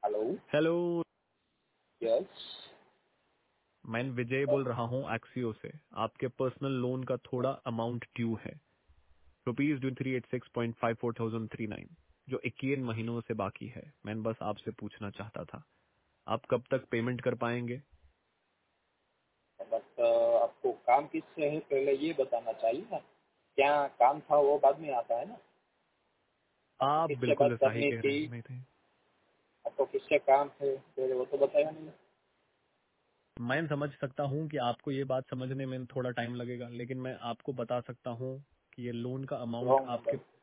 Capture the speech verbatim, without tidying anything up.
Hello. Hello. Yes. मैं विजय बोल रहा हूँ एक्सियो से। आपके पर्सनल लोन का थोड़ा अमाउंट ड्यू है, rupees due three eight six point five four thousand three nine, जो इक्कीस महीनों से बाकी है। मैं बस आपसे पूछना चाहता था, आप कब तक पेमेंट कर पाएंगे? बट आपको काम किससे है पहले ये बताना चाहिए ना। क्या काम था वो बाद में आता है ना। आपको आप किससे बिल्कुल बात सही करनी कह रहे थी। हैं। नहीं थे, आपको किससे काम थे पहले वो तो बताया नहीं। मैं समझ सकता हूँ कि आपको ये बात समझने में थोड़ा टाइम लगेगा, लेकिन मैं आपको बता सकता हूँ कि ये लोन का अमाउंट रॉन्ग आपके नंबर।